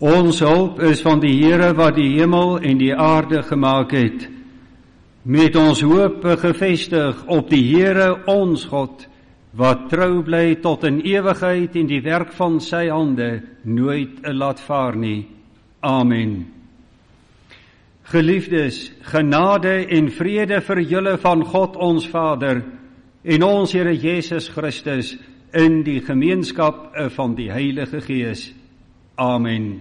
Ons hulp is van die Here wat die hemel en die aarde gemaak het. Met ons hoop gevestig op die Here ons God, wat trou bly tot in ewigheid en die werk van sy hande nooit laat vaar nie. Amen. Geliefdes, genade en vrede vir julle van God ons Vader en ons Here Jesus Christus in die gemeenskap van die Heilige Gees. Amen.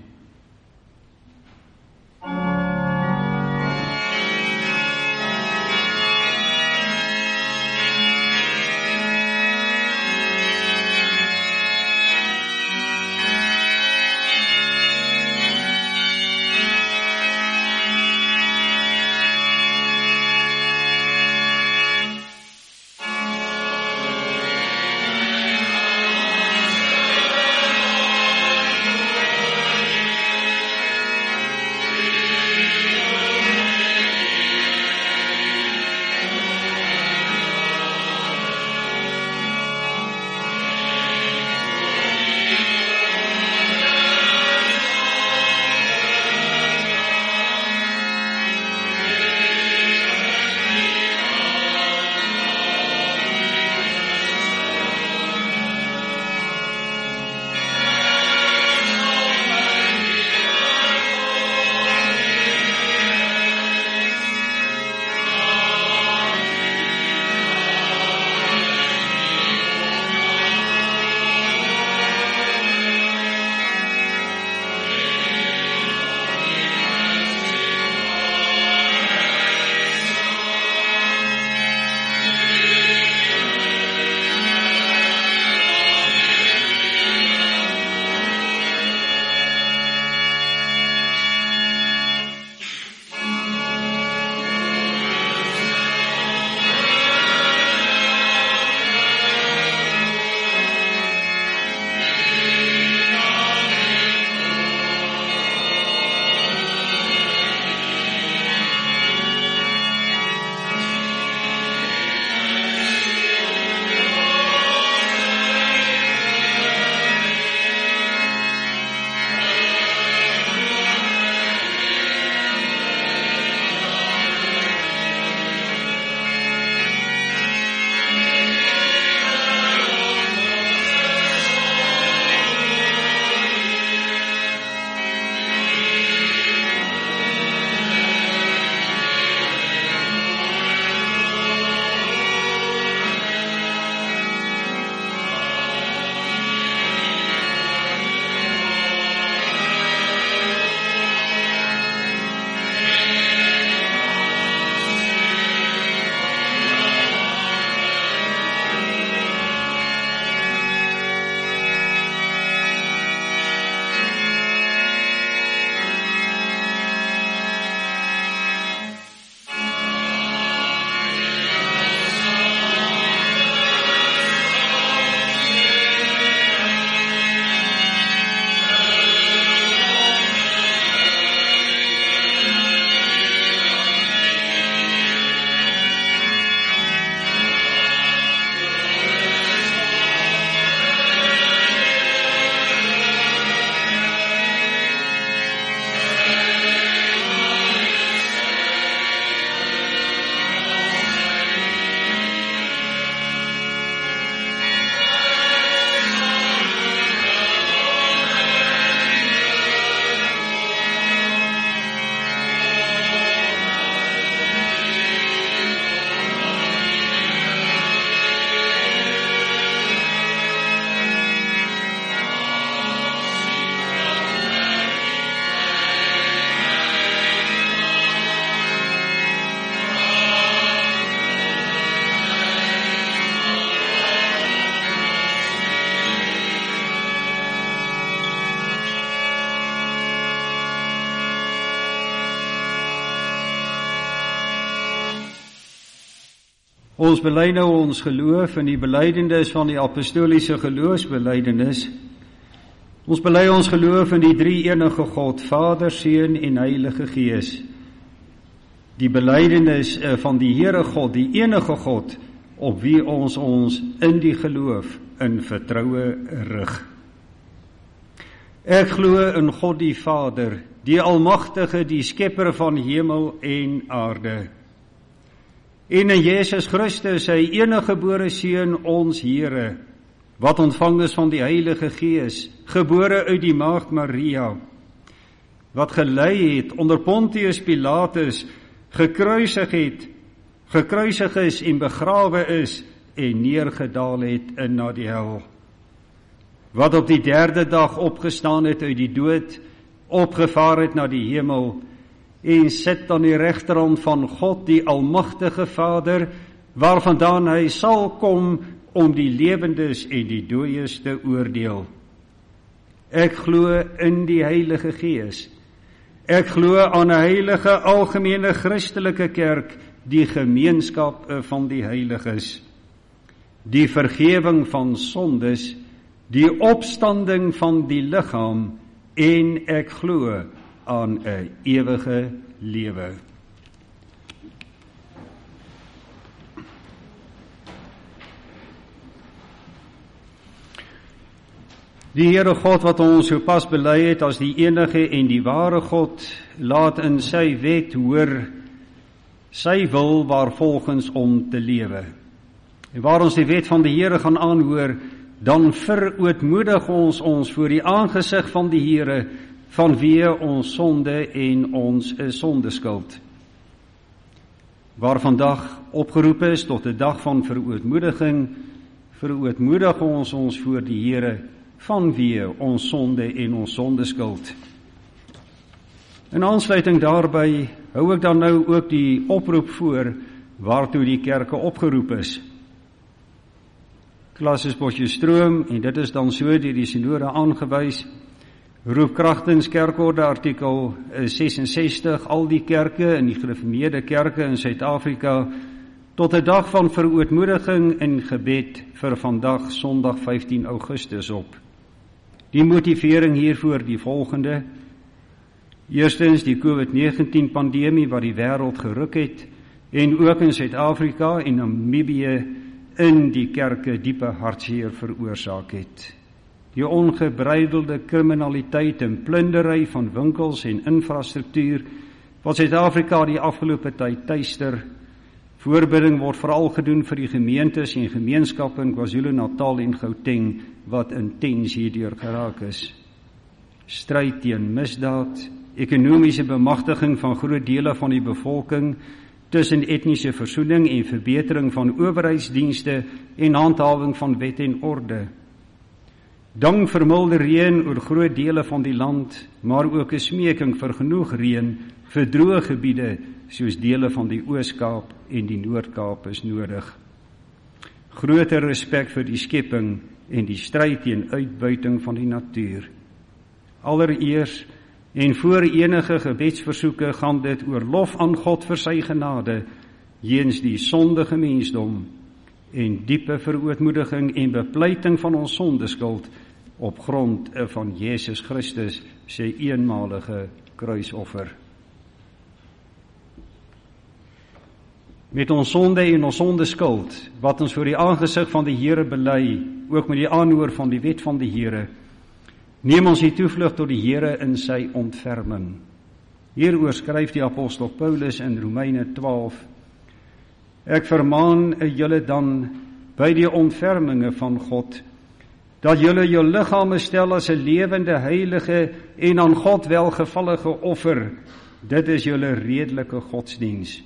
Ons bely nou ons geloof in die belydenis van die apostoliese geloofsbelydenis. Ons bely ons geloof in die drie-enige God, Vader, Seun en Heilige Gees. Die belydenis van die Here God, die enige God, op wie ons in die geloof in vertroue rig. Ek glo in God die Vader, die Almagtige, die Skepper van hemel en aarde. En in Jesus Christus, sy eniggebore Seun, ons Here, wat ontvang is van die Heilige Gees, gebore uit die Maagd Maria, wat gelei het onder Pontius Pilatus, gekruisig is en begrawe is en neergedaal het in na die hel, wat op die 3de dag opgestaan het uit die dood, opgevaar het na die hemel, en sit aan die regterhand van God die Almagtige Vader, waarvandaan hy sal kom om die lewendes en die dooies te oordeel. Ek glo in die Heilige Gees. Ek glo aan 'n heilige algemene Christelike kerk, die gemeenskap van die heiliges, die vergewing van sondes, die opstanding van die liggaam, en ek glo aan 'n ewige lewe. Die Here God wat ons sopas bely het as die enige en die ware God, laat in sy wet hoor sy wil waarvolgens om te lewe. En waar ons die wet van die Here gaan aanhoor, dan verootmoedig ons voor die aangesig van die Here, vanweë ons sonde en ons sondeskuld. Waar vandag opgeroep is tot 'n dag van verootmoediging, verootmoedig ons voor die Here, vanweë ons sonde en ons sondeskuld. In aansluiting daarby hou ek dan nou ook die oproep voor waartoe die kerke opgeroep is. Klasses Potchefstroom, en dit is dan so deur die sinode aangewys, roep kragtens kerkorde artikel 66 al die kerke en die gereformeerde kerke in Suid-Afrika tot 'n dag van verootmoediging en gebed vir vandag Sondag 15 Augustus op. Die motivering hiervoor die volgende: eerstens die COVID-19 pandemie wat die wêreld geruk het en ook in Suid-Afrika en Namibië in die kerke diepe hartseer veroorsaak het. Die ongebreidelde kriminaliteit en plundery van winkels en infrastruktuur wat Suid-Afrika die afgelope tyd tuister. Voorbidding word veral gedoen vir die gemeentes en gemeenskappe in KwaZulu-Natal en Gauteng wat intens hierdeur geraak is. Stryd teen misdaad, ekonomiese bemagtiging van groot dele van die bevolking, tussen etniese versoening en verbetering van owerheidsdienste en handhawing van wet en orde. Dank vir milde reën oor groot dele van die land, maar ook 'n smeking vir genoeg reën vir droë gebiede soos dele van die Oos-Kaap en die Noord-Kaap is nodig. Groter respek vir die skepping en die stryd teen uitbuiting van die natuur. Allereers en voor enige gebedsversoeke gaan dit oor lof aan God vir sy genade jeens die sondige mensdom en diepe verootmoediging en bepleiting van ons sondeskuld op grond van Jesus Christus sy eenmalige kruisoffer. Met ons sonde en ons sondeskuld, wat ons voor die aangesig van die Here bely, ook met die aanhoor van die wet van die Here, neem ons die toevlug tot die Here in sy ontferming. Hieroor skryf die apostel Paulus in Romeine 12, ek vermaan julle dan by die ontferminge van God, dat julle jou liggame stel as 'n lewende, heilige en aan God welgevallige offer, dit is julle redelike godsdiens.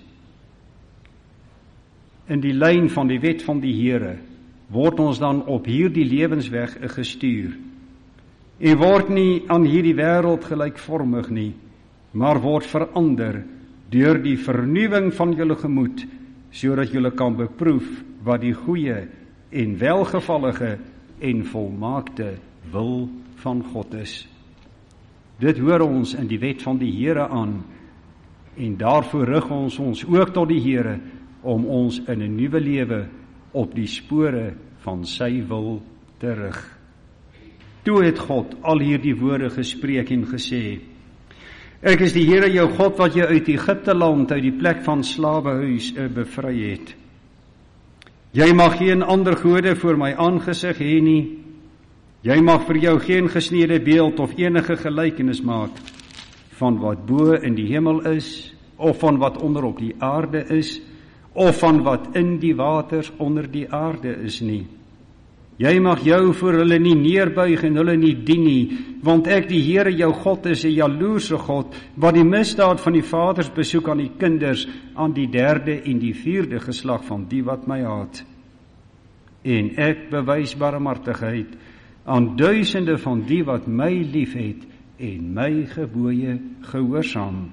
In die lyn van die wet van die Here word ons dan op hierdie lewensweg gestuur en word nie aan hierdie wêreld gelykvormig nie, maar word verander deur die vernuwing van julle gemoed, sodat julle kan beproef wat die goeie en welgevallige en volmaakte wil van God is. Dit hoor ons in die wet van die Here aan, en daarvoor rig ons ook tot die Here, om ons in 'n nuwe lewe op die spore van sy wil te rig. Toe het God al hierdie woorde gespreek en gesê, ek is die Here jou God wat jou uit Egipte land, uit die plek van slawehuis bevry het. Jy mag geen ander gode voor my aangesig hê nie. Jy mag vir jou geen gesneede beeld of enige gelykenis maak van wat bo in die hemel is, of van wat onder op die aarde is, of van wat in die waters onder die aarde is nie. Jy mag jou voor hulle nie neerbuig en hulle nie dien nie, want ek die Here jou God is 'n jaloerse God, wat die misdaad van die vaders besoek aan die kinders, aan die 3de en die 4de geslag van die wat my haat. En ek bewys barmhartigheid aan duisende van die wat my liefhet en my gebooie gehoorsaam.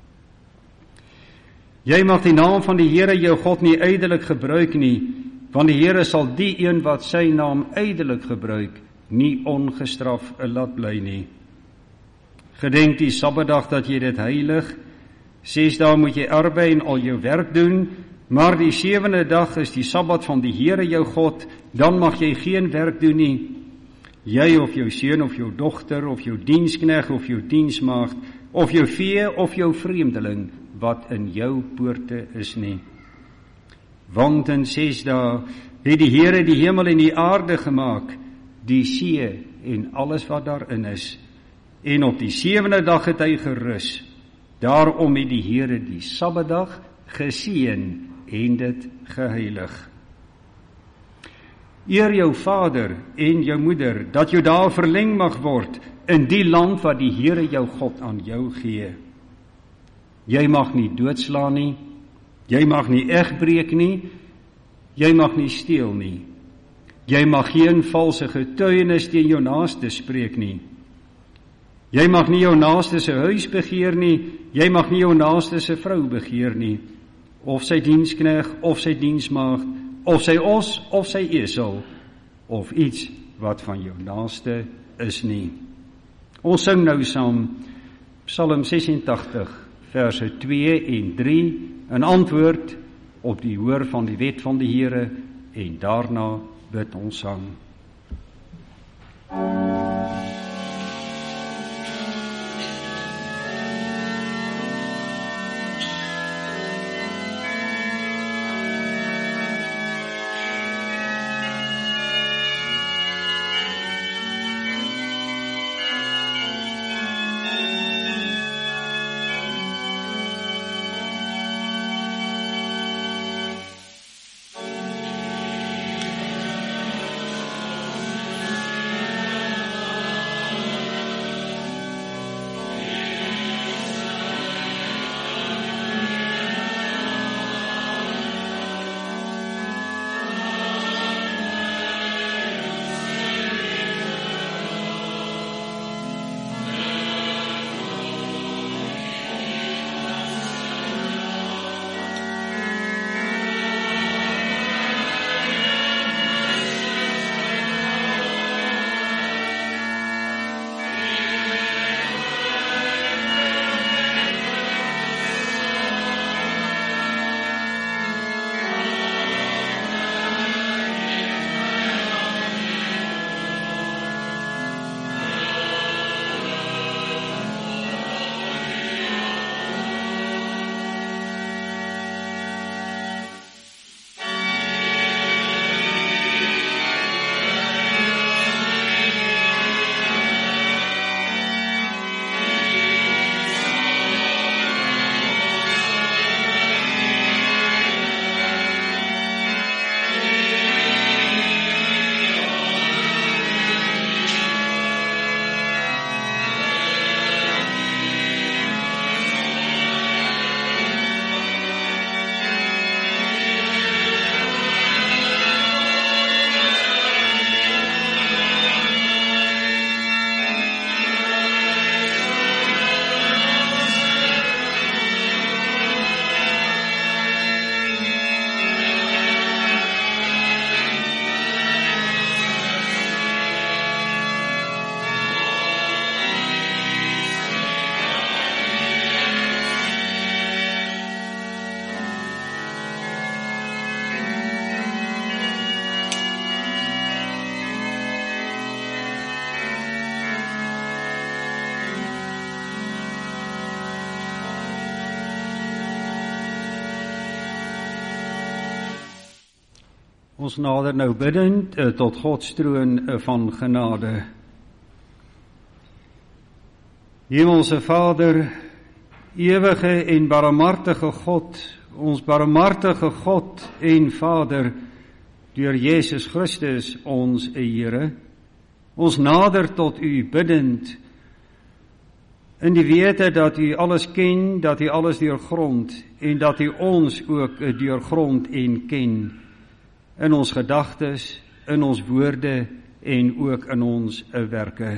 Jy mag die naam van die Here jou God nie ydelik gebruik nie, want die Here sal die een wat sy naam ydelik gebruik, nie ongestraf laat bly nie. Gedenk die Sabbatdag dat jy dit heilig. 6 dae moet jy arbei en al jou werk doen, maar die 7de dag is die Sabbat van die Here jou God, dan mag jy geen werk doen nie. Jy of jou seun of jou dogter of jou dienskneg of jou diensmaagd of jou vee of jou vreemdeling wat in jou poorte is nie. Want in 6 dae het die Here die hemel en die aarde gemaak, die see en alles wat daarin is. En op die 7de dag het hy gerus. Daarom het die Here die Sabbatdag geseën en dit geheilig. Eer jou vader en jou moeder, dat jou dae verleng mag word in die land wat die Here jou God aan jou gee. Jy mag nie doodslaan nie, jy mag nie egbreek nie, jy mag nie steel nie. Jy mag geen valse getuienis teen jou naaste spreek nie. Jy mag nie jou naaste se huis begeer nie, jy mag nie jou naaste se vrou begeer nie, of sy dienskneg, of sy diensmaagd, of sy os, of sy esel, of iets wat van jou naaste is nie. Ons sing nou saam Psalm 86, verse 2 en 3, in antwoord op die hoor van die wet van die Here, en daarna bid ons saam. Ons nader nou biddend tot Gods troon van genade. Hemelse Vader, ewige en barmhartige God, ons barmhartige God en Vader, deur Jesus Christus ons Here, ons nader tot U biddend, in die wete dat U alles ken, dat U alles deurgrond, en dat U ons ook deurgrond en ken, in ons gedagtes, in ons woorde en ook in ons werke.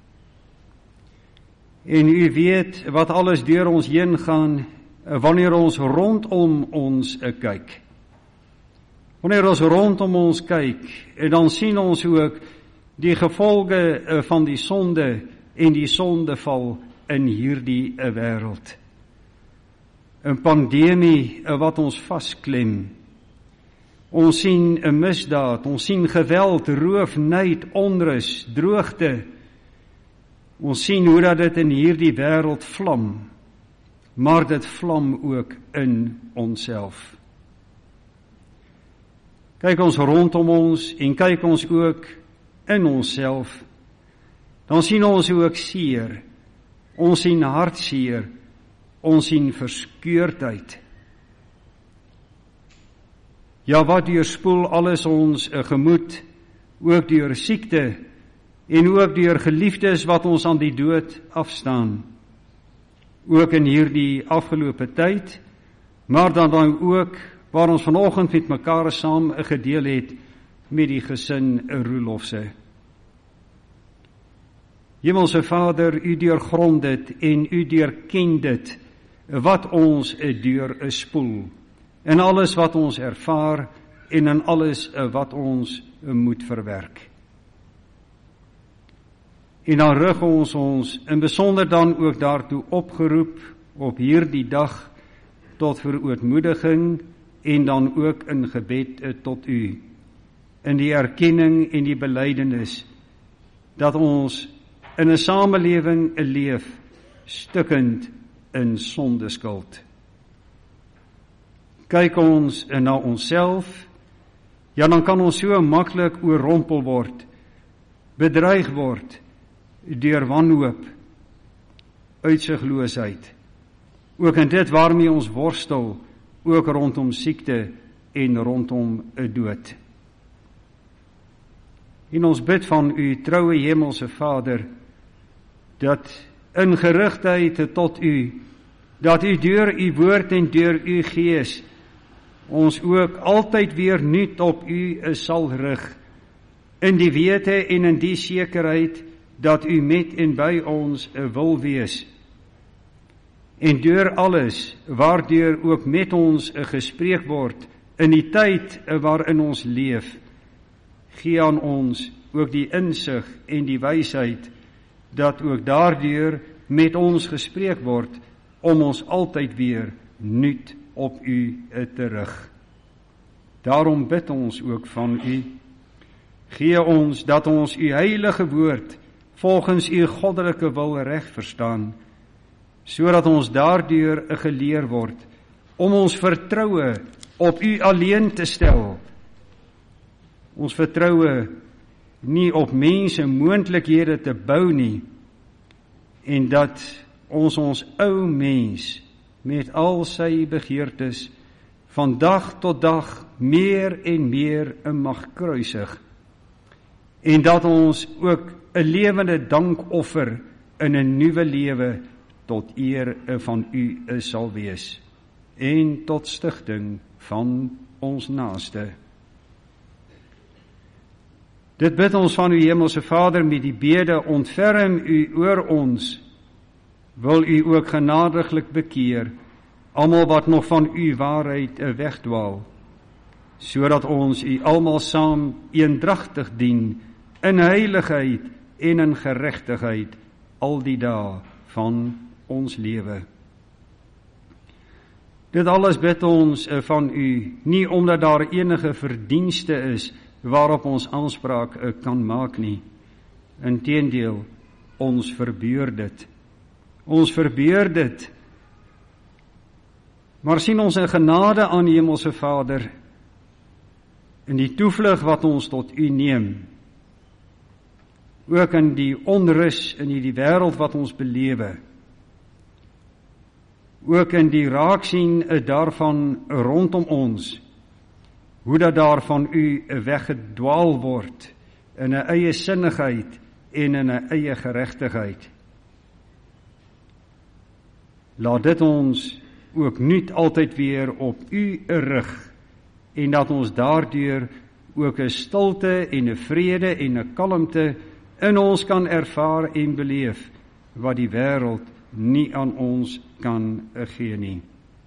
En U weet wat alles deur ons heen gaan, wanneer ons rondom ons kyk. Wanneer ons rondom ons kyk, en dan sien ons ook die gevolge van die sonde en die sondeval in hierdie wêreld. 'n Pandemie wat ons vasklem. Ons sien 'n misdaad, ons sien geweld, roof, nyd, onrus, droogte. Ons sien hoe dat dit in hierdie wêreld vlam, maar dit vlam ook in onsself. Kyk ons rondom ons en kyk ons ook in onsself, dan sien ons ook seer, ons sien hartseer, ons sien verskeurdheid. Ja, wat deurspoel alles ons gemoed, ook deur siekte, en ook deur geliefdes wat ons aan die dood afstaan. Ook in hierdie afgelope tyd, maar dan ook waar ons vanoggend met mekaar saam gedeel het met die gesin Roelofse. Hemelse Vader, U deurgrond dit en U deurken dit wat ons deurspoel, in alles wat ons ervaar en in alles wat ons moet verwerk. En dan rig ons in besonder dan ook daartoe opgeroep op hierdie dag tot verootmoediging en dan ook in gebed tot U, in die erkenning en die belydenis dat ons in 'n samelewing leef stikkend in sondeskuld. Kyk ons na onsself, ja, dan kan ons so maklik oorrompel word, bedreig word deur wanhoop, uitsigloosheid, ook in dit waarmee ons worstel, ook rondom siekte en rondom 'n dood. En ons bid van U, troue Hemelse Vader, dat in gerigtheid tot U, dat U deur U woord en deur U Gees ons ook altyd weer nuut op U sal rig, in die wete en in die sekerheid dat U met en by ons wil wees. En deur alles waardeur ook met ons gespreek word in die tyd waarin ons leef, gee aan ons ook die insig en die wysheid dat ook daardeur met ons gespreek word om ons altyd weer nuut op U te rig. Daarom bid ons ook van U, gee ons dat ons U heilige woord volgens U goddelike wil reg verstaan, sodat ons daardeur geleer word om ons vertroue op U alleen te stel. Ons vertroue nie op mense moontlikhede te bou nie, en dat ons ou mens met al sy begeertes van dag tot dag meer en meer mag kruisig, en dat ons ook 'n lewende dankoffer in 'n nuwe lewe tot eer van U sal wees, en tot stigting van ons naaste. Dit bid ons van U Hemelse Vader met die bede, ontferm U oor ons, wil U ook genadiglik bekeer, almal wat nog van U waarheid wegdwaal, sodat ons U almal saam eendragtig dien, in heiligheid en in geregtigheid, al die dae van ons lewe. Dit alles bid ons van U, nie omdat daar enige verdienste is waarop ons aanspraak kan maak nie. Inteendeel, ons verbeur dit. Ons verbeur dit. Maar sien ons in genade aan Hemelse Vader, in die toevlug wat ons tot U neem, ook in die onrus in die wêreld wat ons belewe, ook in die raaksien daarvan rondom ons, hoe dat daar van U weggedwaal word in 'n eie sinnigheid en in 'n eie geregtigheid. Laat dit ons ook nuut altyd weer op U rig, en dat ons daardeur ook 'n stilte en 'n vrede en 'n kalmte in ons kan ervaar en beleef, wat die wêreld nie aan ons kan gee nie.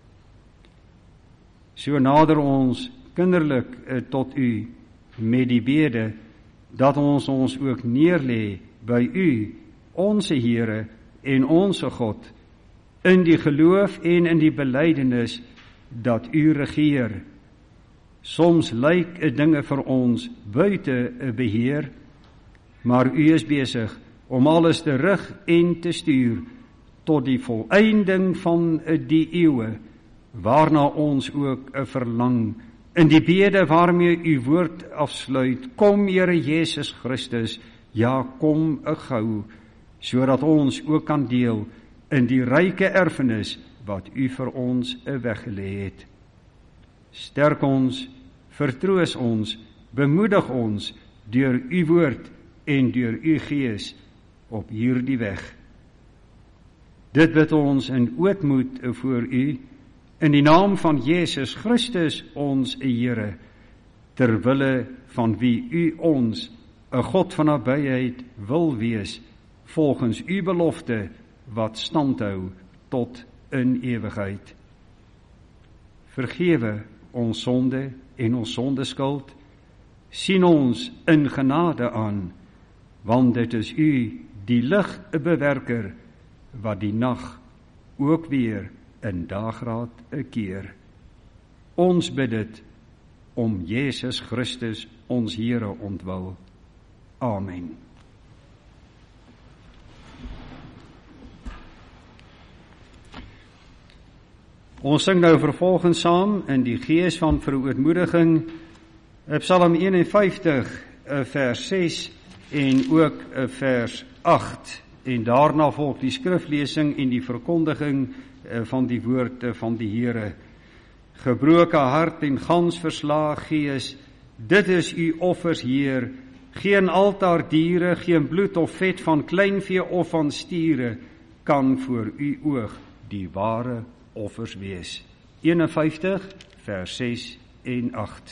So nader ons kinderlik tot U met die bede, dat ons ook neerlê by U, onse Here en onse God, in die geloof en in die belydenis dat U regeer. Soms lyk dinge vir ons buite beheer, maar U is besig om alles te rig en te stuur tot die volëinding van die eeue, waarna ons ook verlang, in die bede waarmee U woord afsluit. Kom, Here Jesus Christus, ja, kom gou, sodat ons ook kan deel in die ryke erfenis wat U vir ons weggelê het. Sterk ons, vertroos ons, bemoedig ons deur U woord en deur U Gees op hierdie weg. Dit bid ons in ootmoed voor U, in die naam van Jesus Christus ons Here, ter wille van wie U ons 'n God van nabyheid wil wees, volgens U belofte wat standhou tot in ewigheid. Vergewe ons sonde en ons sondeskuld, sien ons in genade aan, want dit is U, die ligbewerker, wat die nag ook weer in daagraad keer. Ons bid dit om Jesus Christus ons Here ontwil. Amen. Ons sing nou vervolgens saam in die gees van verootmoediging Psalm 51 vers 6 en ook vers 8, en daarna volg die skriflesing en die verkondiging van die woord van die Here. Gebroke hart en gans verslae gees, dit is U offers, Heer, geen altaardiere, geen bloed of vet van kleinvee of van stiere kan voor U oog die ware offers wees. 51 vers 6 en 8.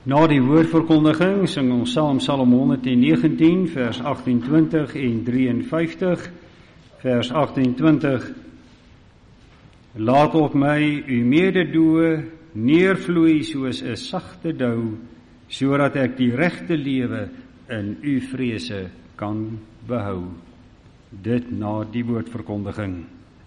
Na die woordverkondiging sing ons saam Psalm 119 vers 28 en 53. Vers 28: Laat op my u mededoe neervloei soos 'n sagte dou, sodat ek die regte lewe in u vrese kan behou. Dit na die woordverkondiging.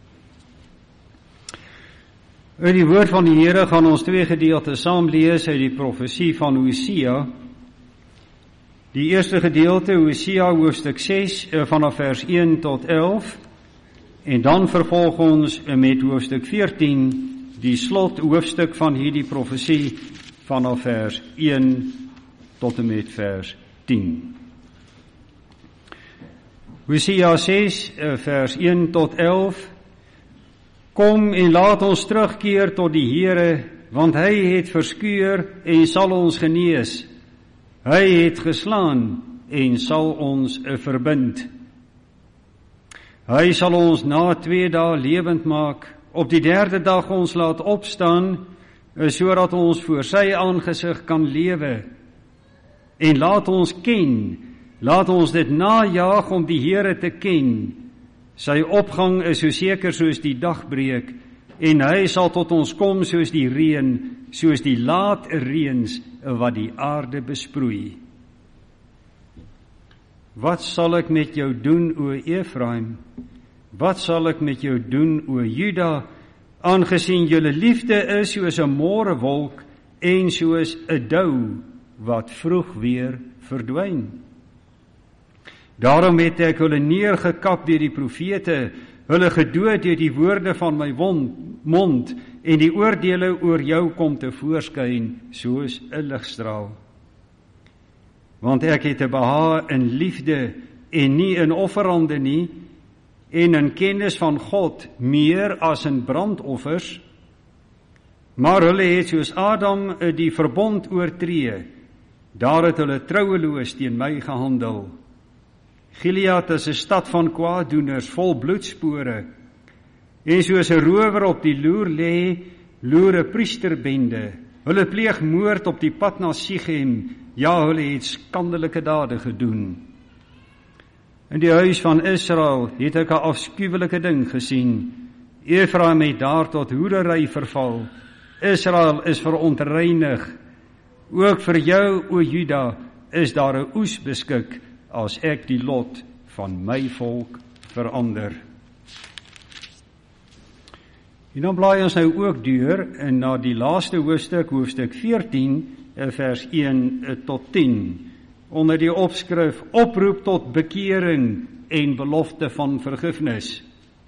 Uit die woord van die Here gaan ons twee gedeeltes saam lees uit die profesie van Hosea. Die eerste gedeelte, Hosea hoofstuk 6, vanaf vers 1 tot 11, en dan vervolg ons met hoofstuk 14, die slot hoofstuk van hierdie profesie, vanaf vers 1 tot en met vers 10. Hosea 6, vers 1 tot 11, Kom en laat ons terugkeer tot die Here, want hy het verskeur en sal ons genees. Hy het geslaan en sal ons verbind. Hy sal ons na 2 dae lewend maak, op die 3de dag ons laat opstaan, sodat ons voor sy aangesig kan lewe. En laat ons ken, laat ons dit najaag om die Here te ken. Sy opgang is so seker soos die dagbreek, en hy sal tot ons kom soos die reën, soos die laat reëns wat die aarde besproei. Wat sal ek met jou doen, o Efraim? Wat sal ek met jou doen, o Juda, aangesien julle liefde is soos 'n môrewolk en soos 'n dou wat vroeg weer verdwyn? Daarom het ek hulle neergekap deur die profete, hulle gedood deur die woorde van my mond, en die oordeele oor jou kom te voorskyn soos 'n ligstraal. Want ek het 'n behae in liefde en nie in offerande nie, en in kennis van God meer as in brandoffers. Maar hulle het soos Adam die verbond oortree, daar het hulle trouweloos teen my gehandel. Gilead is 'n stad van kwaaddoeners, vol bloedspore, en soos 'n rower op die loer lê, loer 'n priesterbende. Hulle pleeg moord op die pad na Sichem, ja, hulle het skandelike dade gedoen. In die huis van Israel het ek 'n afskuwelike ding gesien. Efraim het daar tot hoerery verval. Israel is verontreinig. Ook vir jou, o Juda, is daar 'n oes beskik, as ek die lot van my volk verander. En dan blaai ons nou ook deur en na die laaste hoofstuk, hoofstuk 14, vers 1 tot 10, onder die opskrif Oproep tot bekering en belofte van vergifnis.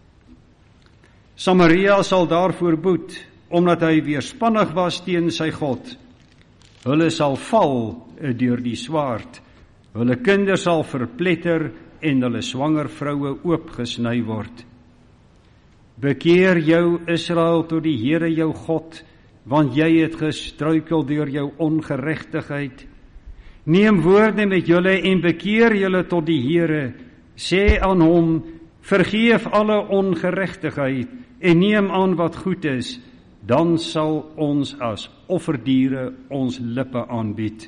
Samaria sal daarvoor boet, omdat hy weerspannig was teen sy God. Hulle sal val deur die swaard, hulle kinders sal verpletter en hulle swanger vroue oopgesny word. Bekeer jou, Israel, tot die Here jou God, want jy het gestruikel deur jou ongeregtigheid. Neem woorde met julle en bekeer julle tot die Here. Sê aan hom, vergeef alle ongeregtigheid en neem aan wat goed is, dan sal ons as offerdiere ons lippe aanbied.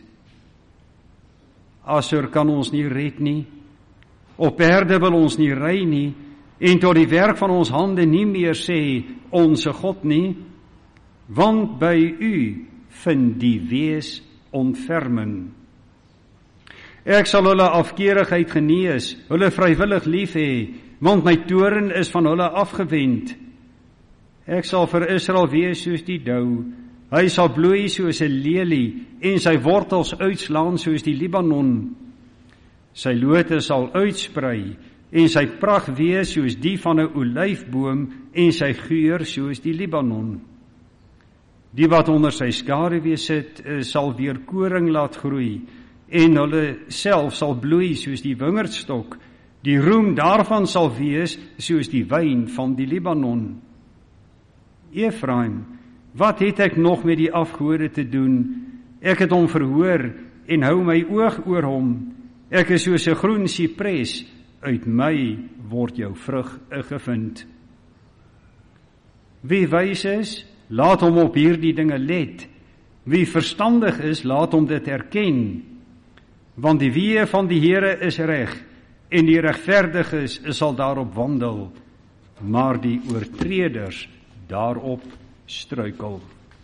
Assur kan ons nie red nie, op perde wil ons nie ry nie, en tot die werk van ons hande nie meer sê, onse God nie, want by u vind die wees ontferming. Ek sal hulle afkeerigheid genees, hulle vrywillig lief hê, want my toorn is van hulle afgewend. Ek sal vir Israel wees soos die dou, hy sal bloei soos 'n lelie, en sy wortels uitslaan soos die Libanon. Sy lote sal uitsprei, en sy pragt wees soos die van 'n olyfboom, en sy geur soos die Libanon. Die wat onder sy skaduwee sit, sal weer koring laat groei, en hulle self sal bloei soos die wingerdstok. Die roem daarvan sal wees soos die wyn van die Libanon. Efraim, wat het ek nog met die afgode te doen? Ek het hom verhoor en hou my oog oor hom. Ek is soos 'n groen sipres, uit my word jou vrug gevind. Wie wys is, laat hom op hierdie dinge let. Wie verstandig is, laat hom dit erken, want die weë van die Here is reg, en die regverdiges sal daarop wandel, maar die oortreders daarop struikel.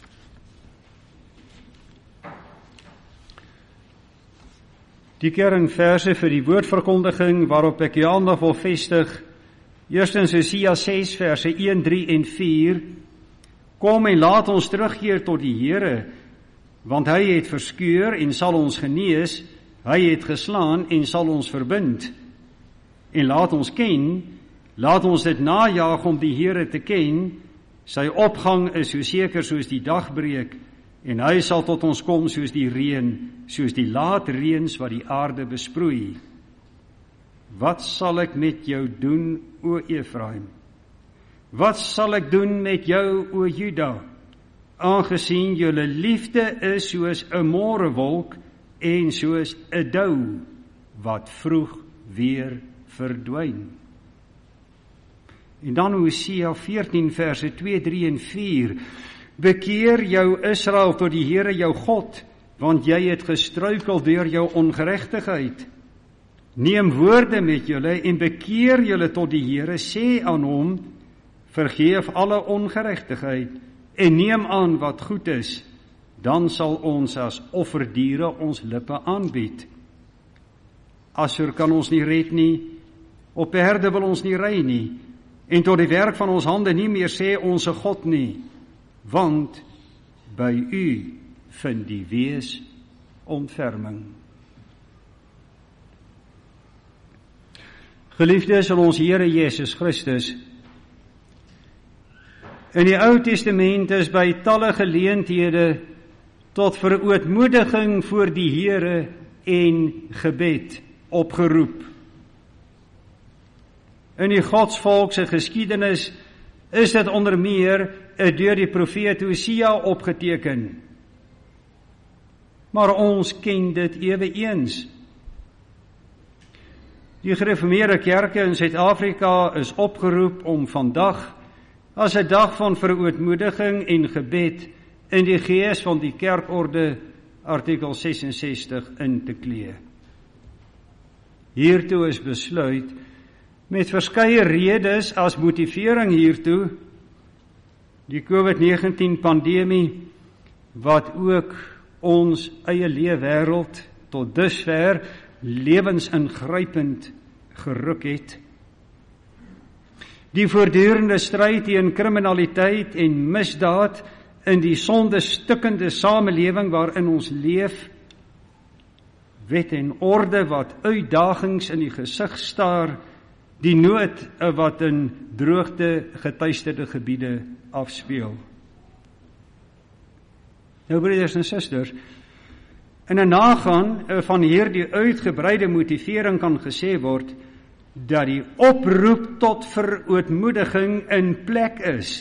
Die kernverse vir die woordverkondiging waarop ek jou aandag wil vestig, eerstens Hosea 6 verse 1, 3 en 4, kom en laat ons terugkeer tot die Here, want hy het verskeur en sal ons genees, hy het geslaan en sal ons verbind. En laat ons ken, laat ons dit najaag om die Here te ken, sy opgang is so seker soos die dagbreek, en hy sal tot ons kom soos die reën, soos die laatreëns wat die aarde besproei. Wat sal ek met jou doen, o Efraim? Wat sal ek doen met jou, o Juda? Aangesien julle liefde is soos 'n môrewolk en soos 'n dou wat vroeg weer verdwyn. En dan Hosea 14 verse 2, 3 en 4. Bekeer jou Israel tot die Here jou God, want jy het gestruikel deur jou ongeregtigheid. Neem woorde met julle en bekeer julle tot die Here, sê aan hom, vergeef alle ongeregtigheid en neem aan wat goed is, dan sal ons as offerdiere ons lippe aanbied. Assur kan ons nie red nie, op perde wil ons nie ry nie, en tot die werk van ons hande nie meer sê onse God nie, want by u vind die wees ontferming. Geliefdes in ons Here Jesus Christus, in die Ou Testament is by talle geleenthede tot verootmoediging voor die Here en gebed opgeroep. In die Godsvolk se geskiedenis is dit onder meer deur die profeet Hosea opgeteken. Maar ons ken dit eweens. Die gereformeerde kerke in Suid-Afrika is opgeroep om vandag as 'n dag van verootmoediging en gebed in die gees van die kerkorde artikel 66 in te klee. Hiertoe is besluit met verskeie redes as motivering hiertoe, die COVID-19 pandemie, wat ook ons eie leefwêreld tot dusver lewensingrypend geruk het. Die voortdurende stryd teen kriminaliteit en misdaad in die sondestukkende samelewing waarin ons leef, wet en orde wat uitdagings in die gesig staar, die nood wat in droogte getuisterde gebiede afspeel. Nou broeders en susters, in 'n nagaan van hierdie uitgebreide motivering kan gesê word dat die oproep tot verootmoediging in plek is.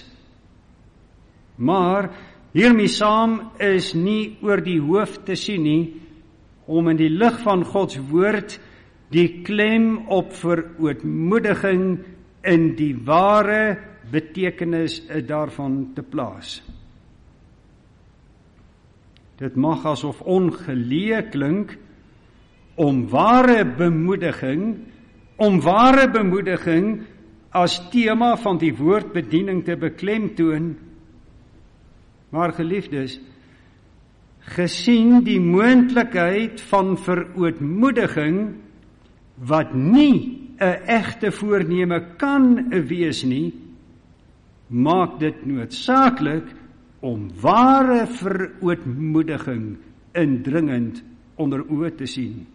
Maar hiermee saam is nie oor die hoof te sien nie, om in die lig van Gods woord die klem op verootmoediging in die ware betekenis daarvan te plaas. Dit mag asof ongeleë klink om ware bemoediging as tema van die woordbediening te beklemtoon, maar geliefdes, gesien die moontlikheid van verootmoediging wat nie 'n egte voorneme kan wees nie, maak dit noodsaaklik om ware verootmoediging indringend onder oë te sien.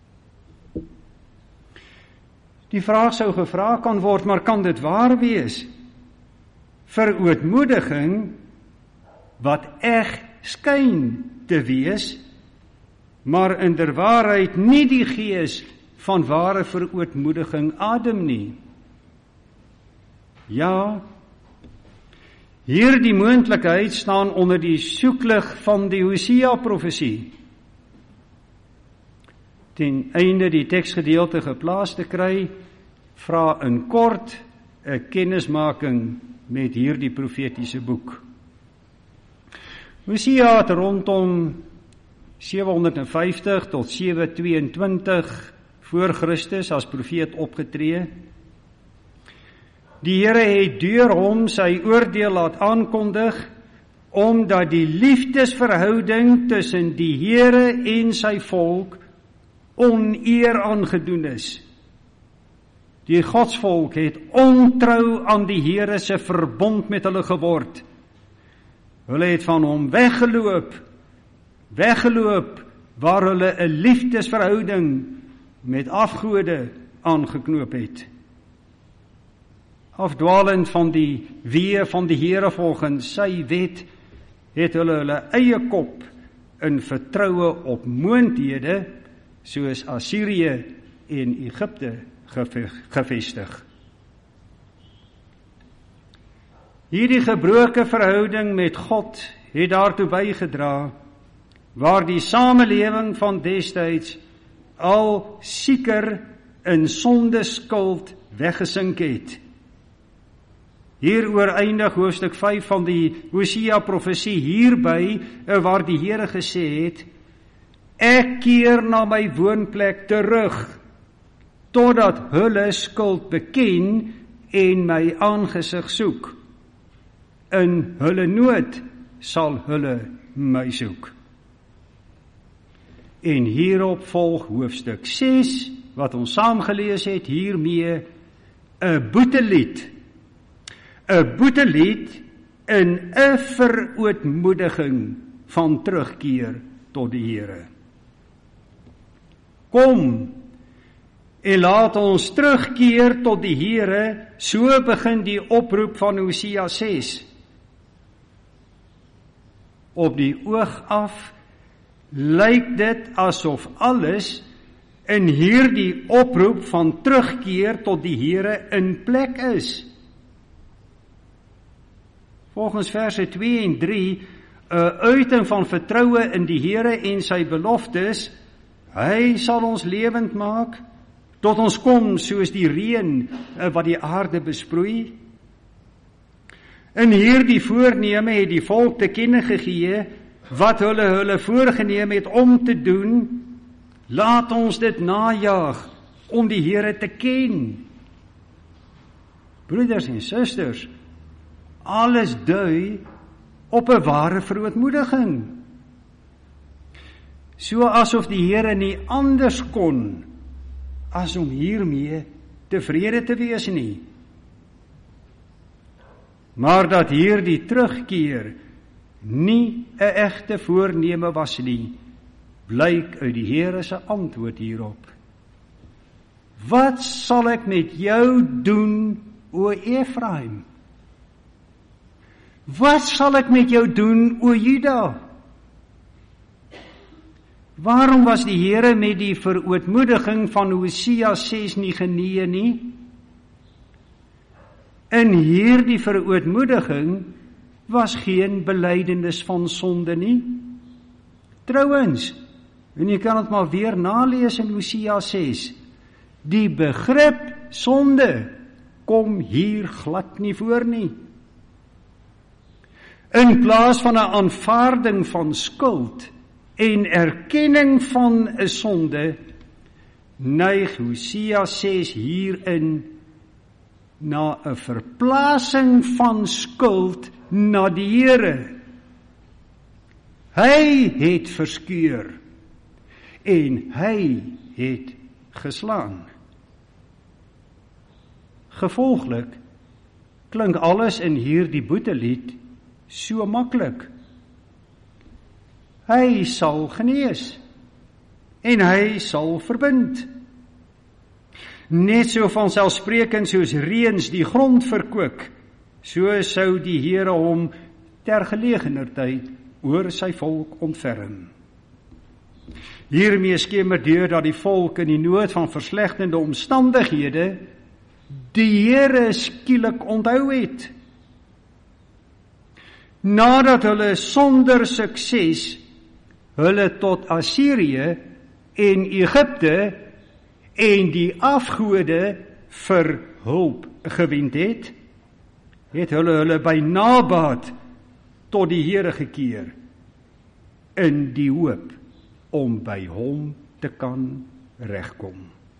Die vraag sou gevra kan word, maar kan dit waar wees? Verootmoediging wat eg skyn te wees, maar inderwaarheid nie die gees van ware verootmoediging adem nie. Ja, hierdie moontlikheid staan onder die soeklig van die Hosea-profesie. Ten einde die teksgedeelte geplaas te kry, vra in kort 'n kennismaking met hierdie profetiese boek. Hosea het rondom 750 tot 722 voor Christus as profeet opgetree. Die Here het deur hom sy oordeel laat aankondig, omdat die liefdesverhouding tussen die Here en sy volk oneer aangedoen is. Die godsvolk het ontrou aan die Here se verbond met hulle geword. Hulle het van hom weggeloop waar hulle 'n liefdesverhouding met afgode aangeknoop het. Afdwalend van die weë van die Here volgens sy wet, het hulle eie kop in vertroue op moondhede, soos Assirië en Egipte gevestig. Hierdie gebroke verhouding met God het daartoe bygedra, waar die samelewing van destyds al sieker in sondeskuld weggesink het. Hieroor eindig hoofstuk 5 van die Hosea profesie hierby, waar die Here gesê het, ek keer na my woonplek terug, totdat hulle skuld beken en my aangesig soek. In hulle nood sal hulle my soek. En hierop volg hoofstuk 6, wat ons saam gelees het, hiermee 'n boetelied. 'n boetelied in 'n verootmoediging van terugkeer tot die Here. Kom, en laat ons terugkeer tot die Here, so begin die oproep van Hosea 6. Op die oog af lyk dit asof alles in hierdie oproep van terugkeer tot die Here in plek is. Volgens verse 2 en 3, 'n uiting van vertroue in die Here en sy beloftes, hy sal ons lewend maak, tot ons kom soos die reën wat die aarde besproei. In hierdie voorneme het die volk te kenne gegee, wat hulle voorgeneem het om te doen. Laat ons dit najaag, om die Here te ken. Broeders en susters, alles dui op 'n ware verootmoediging. So asof die Here nie anders kon as om hiermee tevrede te wees nie. Maar dat hierdie terugkeer nie 'n egte voorneme was nie, blyk uit die Here se antwoord hierop. Wat sal ek met jou doen, o Efraim? Wat sal ek met jou doen, o Juda? Waarom was die Here met die verootmoediging van Hosea 6 nie genee nie? In hierdie verootmoediging was geen belydenis van sonde nie. Trouwens, en jy kan dit maar weer nalees in Hosea 6, die begrip sonde kom hier glad nie voor nie. In plaas van 'n aanvaarding van skuld en erkenning van 'n sonde, neig Hosea 6 hierin na 'n verplasing van skuld na die Here. Hy het verskeur en hy het geslaan. Gevolglik klink alles in hierdie boetelied so maklik. Hy sal genees en hy sal verbind. Net so vanselfsprekend soos reëns die grond verkoop, so sou die Here hom ter gelegener tyd oor sy volk ontferm. Hiermee skemer deur dat die volk in die nood van verslegtende omstandighede die Here skielik onthou het. Nadat hulle sonder sukses hulle tot Assirië en Egipte en die afgode vir hulp gewend het, het hulle by nabaat tot die Here gekeer in die hoop om by hom te kan regkom.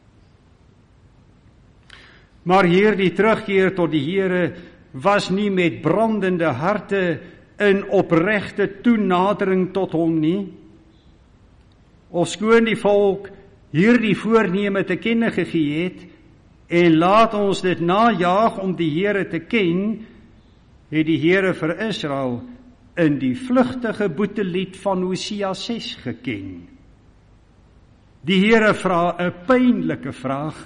Maar hierdie terugkeer tot die Here was nie met brandende harte in opregte toenadering tot hom nie. Ofskoon die volk hierdie voorneme te kenne gegee het, en laat ons dit najaag om die Here te ken, het die Here vir Israel in die vlugtige boetelied van Hosea 6 geken. Die Here vra 'n pynlike vraag: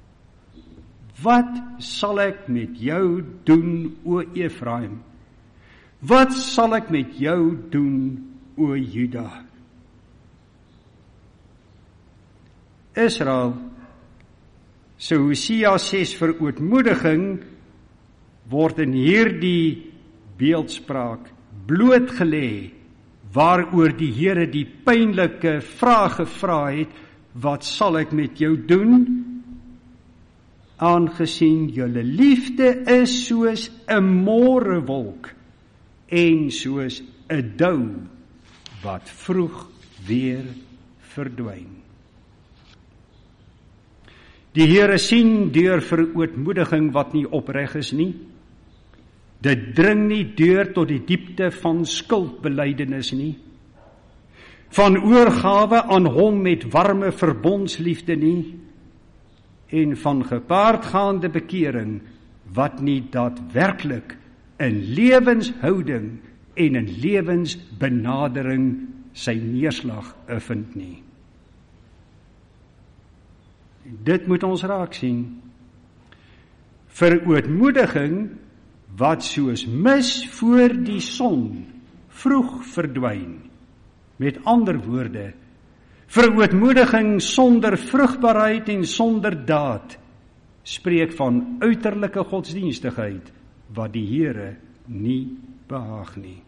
wat sal ek met jou doen, o Efraim? Wat sal ek met jou doen, o Juda? Israel se Hosea 6 verootmoediging word in hierdie beeldspraak blootgelê, waaroor die Here die pynlike vraag gevra het: wat sal ek met jou doen? Aangesien julle liefde is soos 'n môrewolk en soos 'n dou wat vroeg weer verdwyn. Die Here sien deur verootmoediging wat nie opreg is nie. Dit dring nie deur tot die diepte van skuldbelydenis nie, van oorgawe aan hom met warme verbondsliefde nie, en van gepaardgaande bekering wat nie daadwerklik in lewenshouding en in lewensbenadering sy neerslag vind nie. Dit moet ons raak sien. Verootmoediging wat soos mis voor die son vroeg verdwyn. Met ander woorde, verootmoediging sonder vrugbaarheid en sonder daad spreek van uiterlike godsdienstigheid wat die Here nie behaag nie.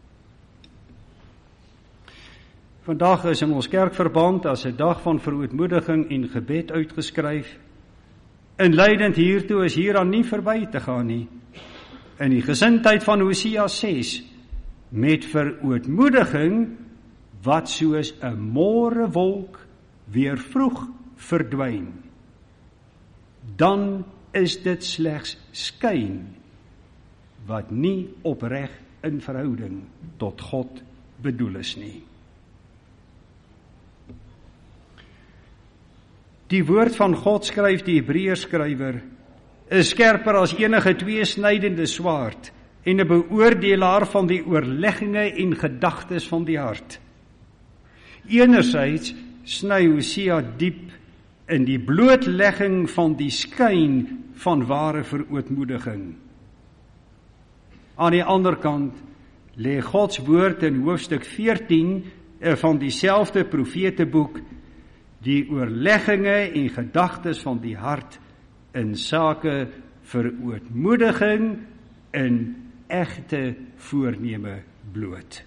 Vandag is in ons kerkverband as 'n dag van verootmoediging en gebed uitgeskryf. Inleidend hiertoe is hieraan nie verby te gaan nie. In die gesindheid van Hosea 6 met verootmoediging wat soos 'n môrewolk weer vroeg verdwyn. Dan is dit slegs skyn wat nie opreg in verhouding tot God bedoel is nie. Die woord van God, skryf die Hebreërskrywer, is skerper as enige tweesnydende swaard en 'n beoordelaar van die oorlegginge en gedagtes van die hart. Enerzijds sny Hosea diep in die blootlegging van die skyn van ware verootmoediging. Aan die ander kant lê Gods woord in hoofstuk 14 van dieselfde profeteboek die oorlegginge en gedagtes van die hart in sake verootmoediging in egte voorneme bloot.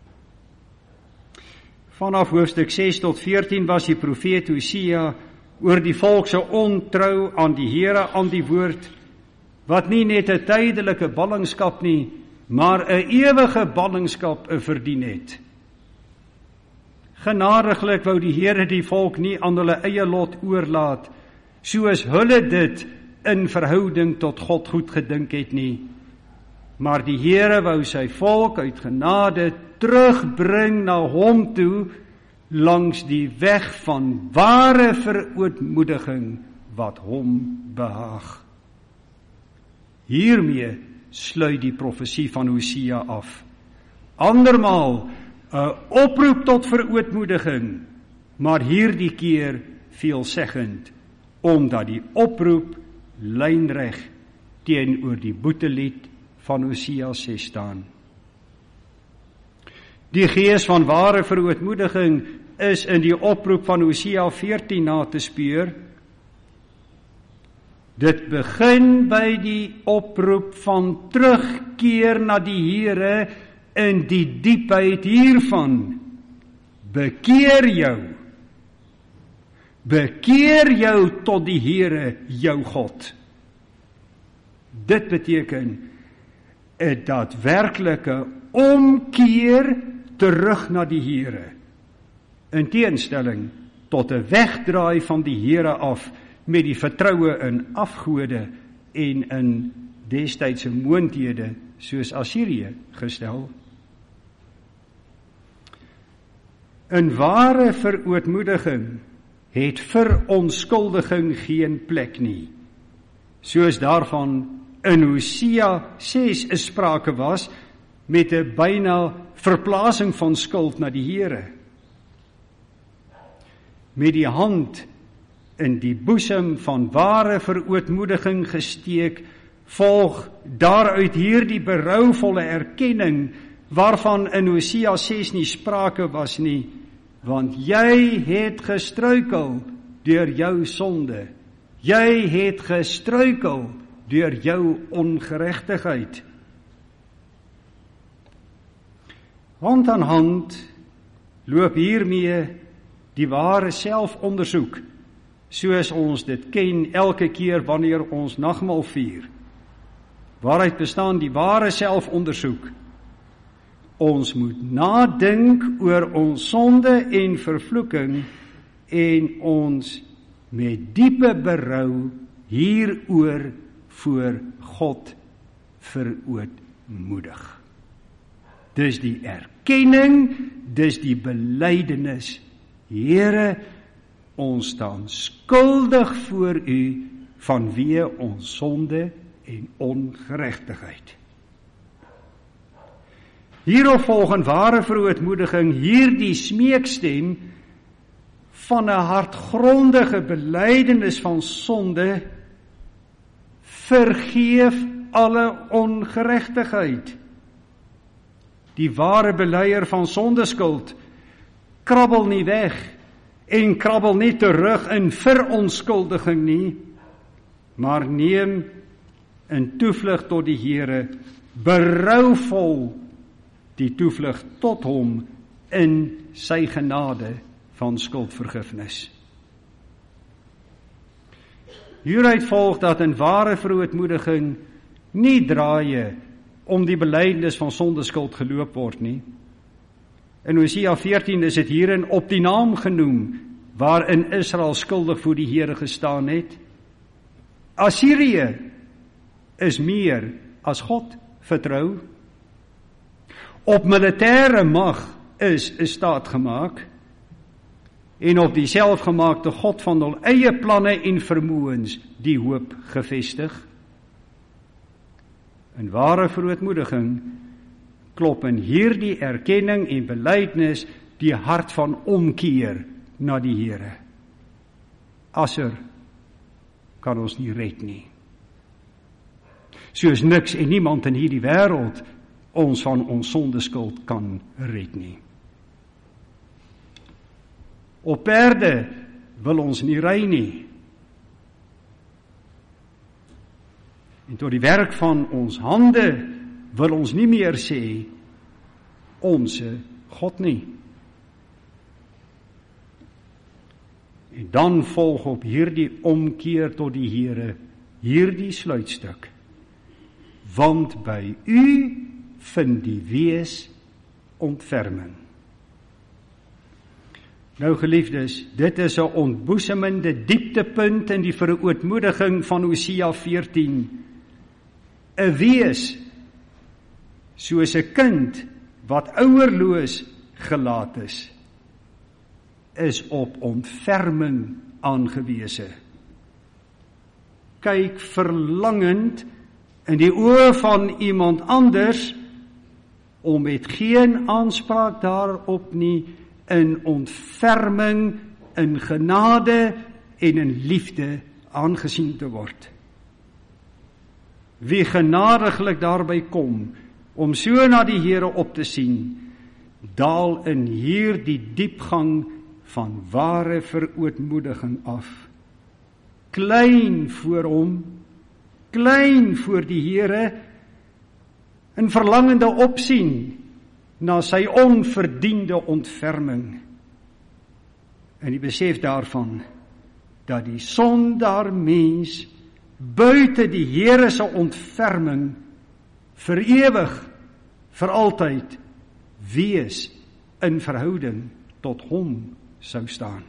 Vanaf hoofstuk 6 tot 14 was die profeet Hosea oor die volk se ontrou aan die Here aan die woord, wat nie net 'n tydelike ballingskap nie, maar 'n ewige ballingskap verdien het. Genadiglik wou die Here die volk nie aan hulle eie lot oorlaat, soos hulle dit in verhouding tot God goed gedink het nie. Maar die Here wou sy volk uit genade terugbring na hom toe, langs die weg van ware verootmoediging wat hom behaag. Hiermee sluit die profesie van Hosea af. Andermaal 'n oproep tot verootmoediging, maar hierdie keer veelzeggend, omdat die oproep lynreg teenoor die boetelied van Hosea 6 staan. Die gees van ware verootmoediging is in die oproep van Hosea 14 na te speur. Dit begin by die oproep van terugkeer na die Here in die diepheid hiervan. Bekeer jou. Bekeer jou tot die Here, jou God. Dit beteken 'n daadwerklike omkeer terug na die Here, in teenstelling tot 'n wegdraai van die Here af met die vertroue in afgode en in destydse moondhede soos Assirië gestel. In ware verootmoediging het verontskuldiging geen plek nie, soos daarvan in Hosea 6 is sprake was, met 'n byna verplasing van skuld na die Here. Met die hand in die boesem van ware verootmoediging gesteek, volg daaruit hierdie berouvolle erkenning, waarvan in Hosea 6 nie sprake was nie, want jy het gestruikel deur jou sonde, jy het gestruikel deur jou ongeregtigheid. Hand aan hand loop hiermee die ware selfondersoek, soos ons dit ken elke keer wanneer ons nagmaal vier. Waaruit bestaan die ware selfondersoek? Ons moet nadink oor ons sonde en vervloeking en ons met diepe berou hieroor voor God verootmoedig. Dis die erkenning, dis die belydenis. Here, ons staan skuldig voor U vanweë ons sonde en ongeregtigheid. Hierop volg in ware verootmoediging hierdie smeekstem van 'n hartgrondige belydenis van sonde, vergeef alle ongeregtigheid. Die ware beleier van sondeskuld krabbel nie weg en krabbel nie terug in verontskuldiging nie, maar neem in toevlug tot die Here, berouvol die toevlug tot hom in sy genade van skuldvergifnis. Hieruit volg dat in ware verootmoediging nie draaie om die belydenis van sondeskuld geloop word nie. In Hosea 14 is dit hierin op die naam genoem, waarin Israel skuldig voor die Here gestaan het. Assirië is meer as God vertrou. Op militêre mag is 'n staat gemaak, en op die selfgemaakte God van hul eie planne en vermoëns die hoop gevestig. In ware verootmoediging klop in hierdie erkenning en belydenis die hart van omkeer na die Here. Asser kan ons nie red nie. Soos niks en niemand in hierdie wêreld ons van ons sondeskuld kan red nie. Op perde wil ons nie ry nie. En tot die werk van ons hande wil ons nie meer sê, onse God nie. En dan volg op hierdie omkeer tot die Here, hierdie sluitstuk. Want by U vind die wees ontferming. Nou geliefdes, dit is 'n ontboesemende dieptepunt in die verootmoediging van Hosea 14. 'n Wees soos 'n kind wat ouerloos gelaat is op ontferming aangewese. Kyk verlangend in die oë van iemand anders om met geen aanspraak daarop nie in ontferming, in genade en in liefde aangesien te word. Wie genadiglik daarby kom om so na die Here op te sien, daal in hierdie diepgang van ware verootmoediging af. Klein voor hom, klein voor die Here, in verlangende opsien na sy onverdiende ontferming. En die besef daarvan, dat die sondaar mens buite die Here se ontferming vir ewig, vir altyd wees in verhouding tot hom sou staan.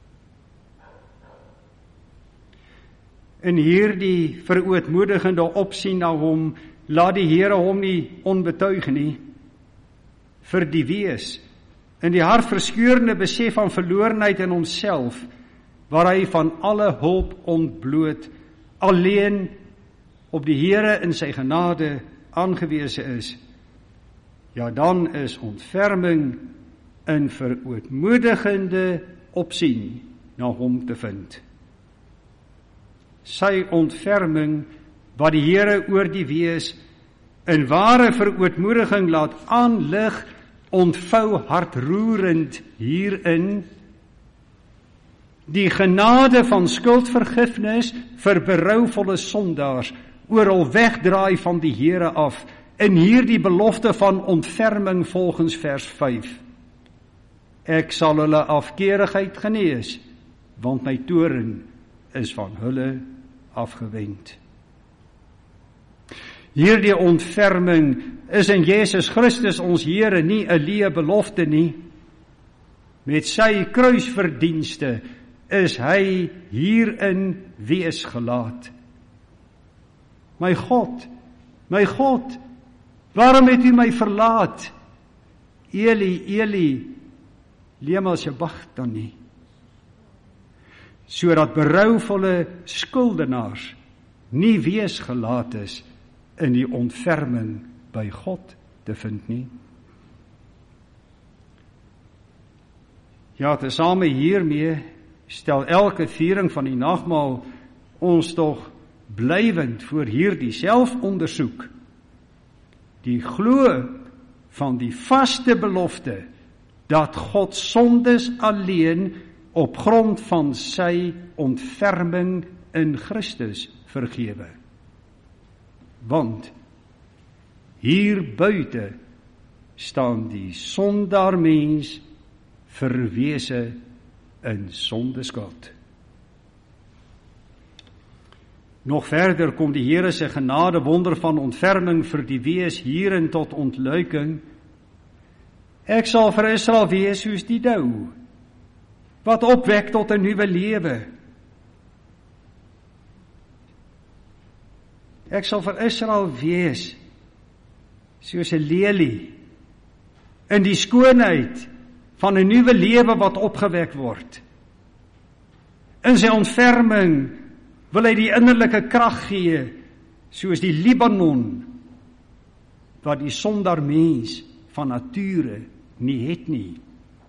In hierdie verootmoedigende opsien na hom, laat die Here hom nie onbetuig nie, vir die wees, in die hartverskeurende besef van verlorenheid in homself, waar hy van alle hulp ontbloot, alleen op die Here in sy genade aangewese is, ja dan is ontferming in verootmoedigende opsien na hom te vind. Sy ontferming wat die Here oor die wees in ware verootmoediging laat aanlig, ontvou hartroerend hierin die genade van skuldvergifnis vir berouvolle sondaars, oral wegdraai van die Here af, in hierdie belofte van ontferming volgens vers 5. Ek sal hulle afkeerigheid genees, want my toorn is van hulle afgewend. Hierdie ontferming is in Jesus Christus ons Here nie 'n leë belofte nie. Met sy kruisverdienste is hy hierin weesgelaat. My God, waarom het u my verlaat? Eli, Eli, lema sabachthani. Sodat berouvolle skuldenaars nie weesgelaat is in die ontferming by God te vind nie. Ja, tesame hiermee stel elke viering van die nagmaal ons tog blywend voor hierdie selfondersoek, die glo van die vaste belofte dat God sondes alleen op grond van sy ontferming in Christus vergewe. Want hier buite staan die sondaarmens verwese in sondeskuld. Nog verder kom die Here se genade wonder van ontferming vir die wees hierin tot ontluiking. Ek sal vir Israel wees soos die dou, wat opwek tot 'n nuwe lewe. Ek sal vir Israel wees soos 'n lelie in die skoonheid van 'n nuwe lewe wat opgewek word. In sy ontferming wil hy die innerlike krag gee, soos die Libanon, wat die sondaar mens van nature nie het nie.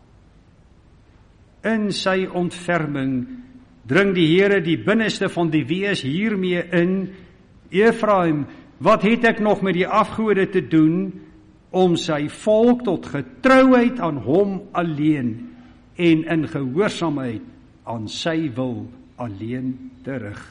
In sy ontferming dring die Here die binneste van die wees hiermee in. Efraim, wat het ek nog met die afgode te doen, om sy volk tot getrouheid aan hom alleen en in gehoorsaamheid aan sy wil alleen te rig.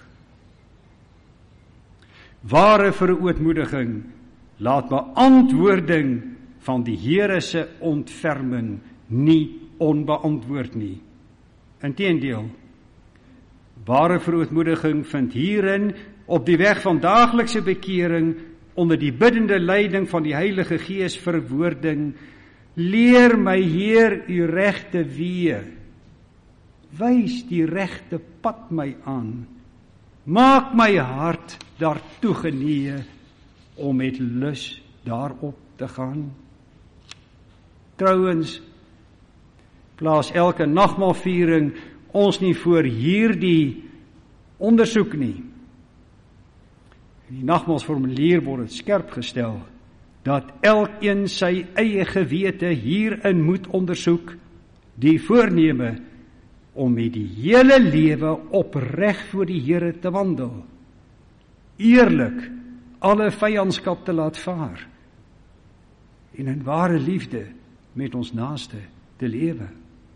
Ware verootmoediging laat beantwoording van die Here se ontferming nie onbeantwoord nie. Inteendeel, ware verootmoediging vind hierin op die weg van daaglikse bekering onder die biddende leiding van die Heilige Gees verwoording. Leer my, Heer, u regte weë. Wys die regte pad my aan. Maak my hart daartoe genee om met lus daarop te gaan. Trouwens, plaas elke nagmaalviering ons nie voor hierdie ondersoek nie. In die nagmaalsformulier word dit skerp gestel dat elkeen sy eie gewete hierin moet ondersoek, die voorneme om met die hele lewe opreg voor die Here te wandel, eerlik alle vyandskap te laat vaar en in ware liefde met ons naaste te lewe.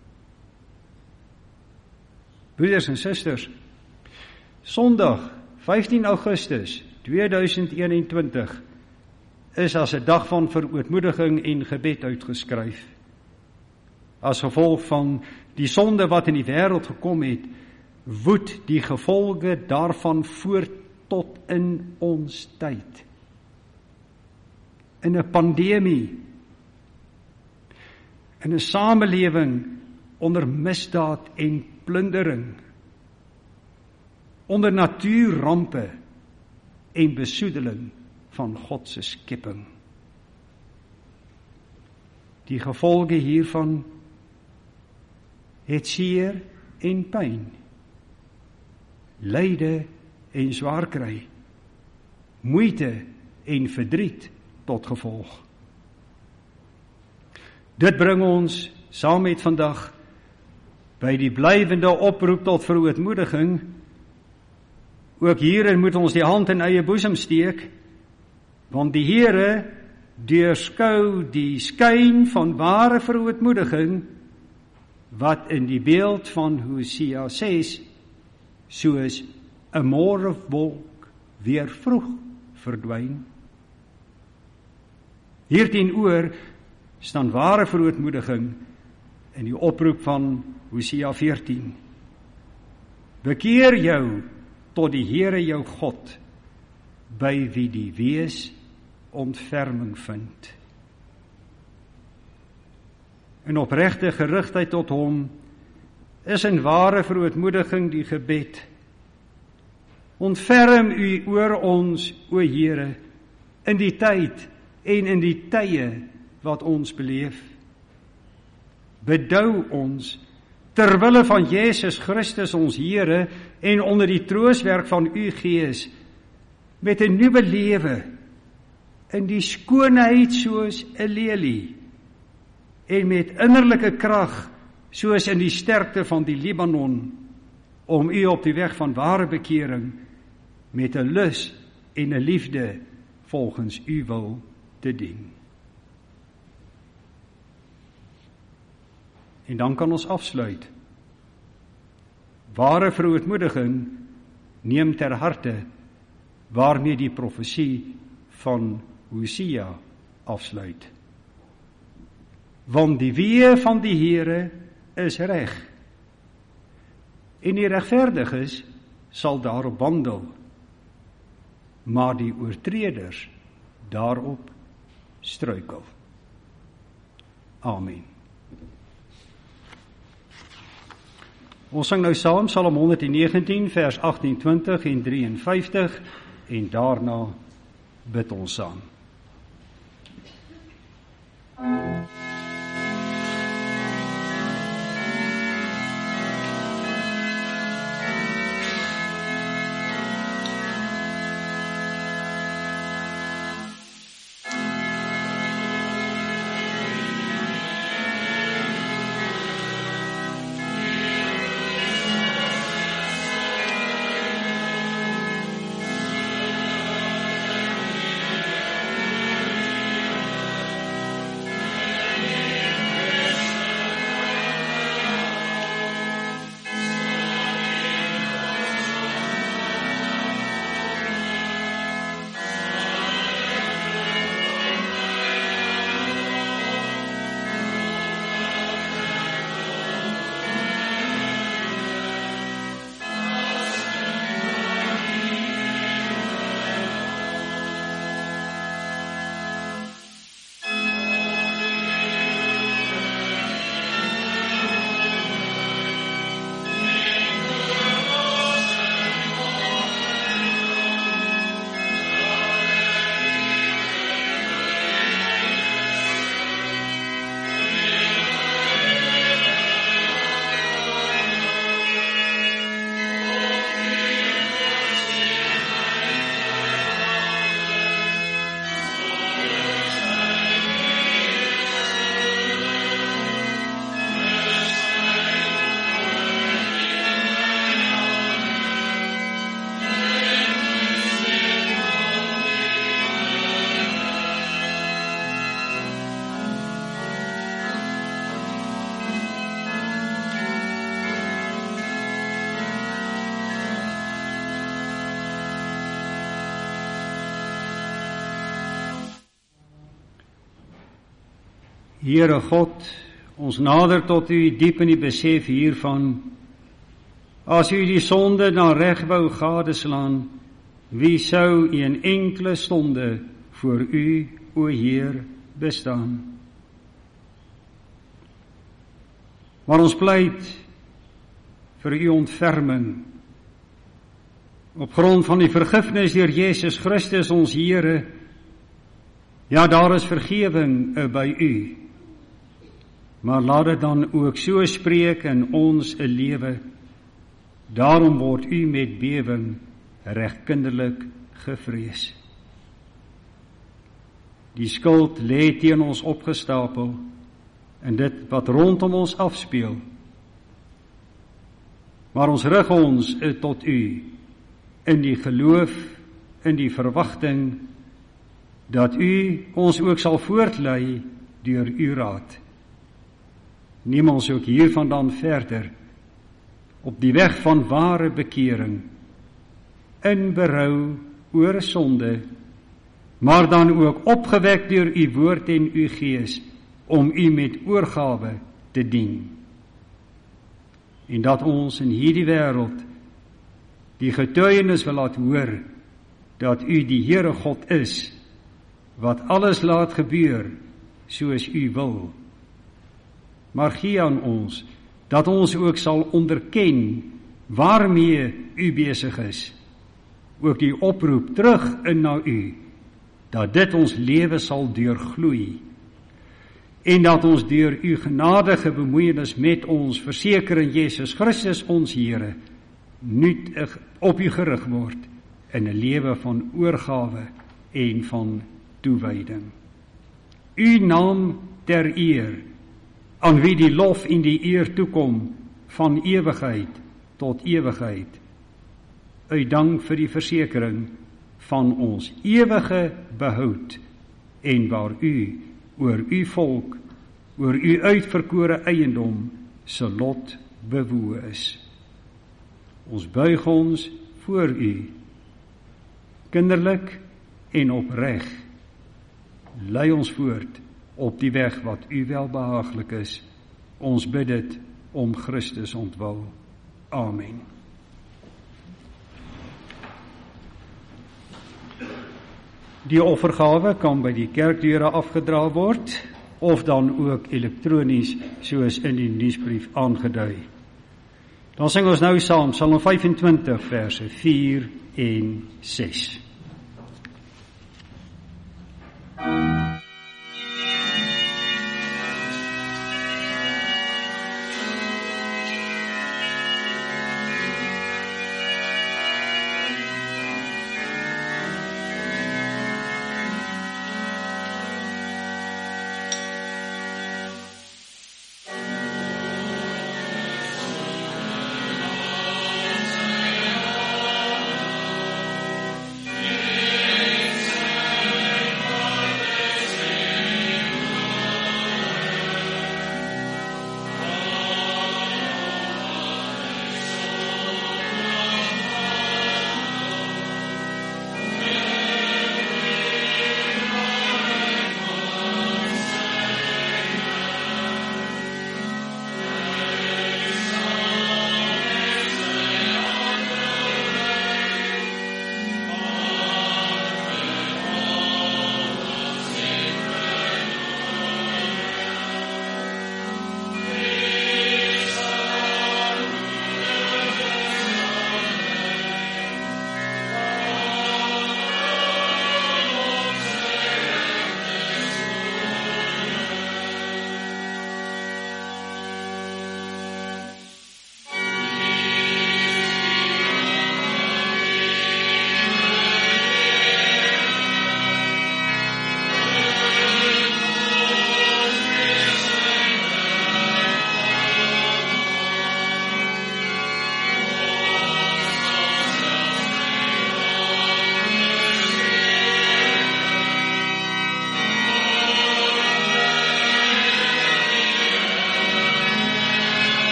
Broeders en susters, Sondag 15 Augustus 2021 is as 'n dag van verootmoediging en gebed uitgeskryf. As gevolg van die sonde wat in die wêreld gekom het, woed die gevolge daarvan voort tot in ons tyd. In 'n pandemie, in 'n samelewing onder misdaad en plundering, onder natuurrampe en besoedeling van God se skepping. Die gevolge hiervan het seer en pyn, lyde en swaar kry, moeite en verdriet tot gevolg. Dit bring ons saam met vandag by die blywende oproep tot verootmoediging. Ook hierin moet ons die hand in eie boesem steek, want die Here deurskou die skyn van ware verootmoediging, wat in die beeld van Hosea 6 soos 'n môrewolk weer vroeg verdwyn. Hierteenoor staan ware verootmoediging in die oproep van Hosea 14. Bekeer jou tot die Here jou God, by wie die wees ontferming vind. In opregte gerigtheid tot hom is in ware verootmoediging die gebed: ontferm u oor ons, o Here, in die tyd en in die tye wat ons beleef. Bedou ons ter wille van Jesus Christus ons Here en onder die trooswerk van u Gees met 'n nuwe lewe in die skoonheid soos 'n lelie en met innerlike krag soos in die sterkte van die Libanon, om u op die weg van ware bekering met 'n lus en 'n liefde volgens u wil te dien. En dan kan ons afsluit. Ware verootmoediging neem ter harte waarmee die profesie van Hosea afsluit. Want die weë van die Here is reg, en die regverdiges sal daarop wandel, maar die oortreders daarop struikel. Amen. Ons sing nou saam Psalm 119 vers 28 en 53 en daarna bid ons saam. Heere God, ons nader tot u diep in die besef hiervan, as u die sonde na reg wou gadeslaan, wie sou een enkele stonde voor u, o Heer, bestaan? Maar ons pleit vir u ontferming op grond van die vergifnis deur Jesus Christus ons Here. Ja, daar is vergewing by u. Maar laat dit dan ook so spreek in ons lewe. Daarom word u met bewering regkinderlik gevrees. Die skuld lê teen ons opgestapel en dit wat rondom ons afspeel. Maar ons rig ons tot u in die geloof, in die verwagting dat u ons ook sal voortlei deur u raad. Neem ons ook hiervandaan verder op die weg van ware bekering, in berou oor sonde, maar dan ook opgewek deur u woord en u gees om u met oorgawe te dien. En dat ons in hierdie wêreld die getuienis wil laat hoor dat u die Here God is, wat alles laat gebeur soos u wil. Maar gee aan ons dat ons ook sal onderken waarmee u besig is. Ook die oproep terug in na u, dat dit ons lewe sal deurgloei. En dat ons deur u genadige bemoeienis met ons verseker in Jesus Christus ons Here nuut op u gerig word in 'n lewe van oorgawe en van toewyding. U naam ter eer, aan wie die lof en die eer toekom van ewigheid tot ewigheid. Uit dank vir die versekering van ons ewige behoud en waar u oor u volk, oor u uitverkore eiendom se lot bewoe is. Ons buig ons voor u, kinderlik en opreg. Lei ons voort op die weg wat u welbehaaglik is. Ons bid dit om Christus ontwil. Amen. Die offergawe kan by die kerkdeure afgedra word, of dan ook elektronies, soos in die nuusbrief aangedui. Dan sing ons nou saam, Psalm 25, verse 4 en 6.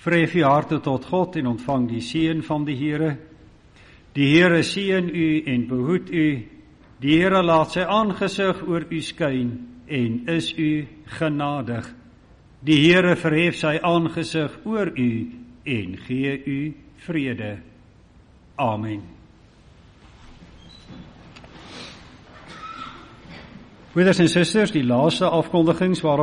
Verhef uw harte tot God en ontvang die seën van die Here. Die Here seën u en behoed u. Die Here laat sy aangesig oor u skyn en is u genadig. Die Here verhef sy aangesig oor u en gee u vrede. Amen. Broeders en susters, die laaste afkondigings waar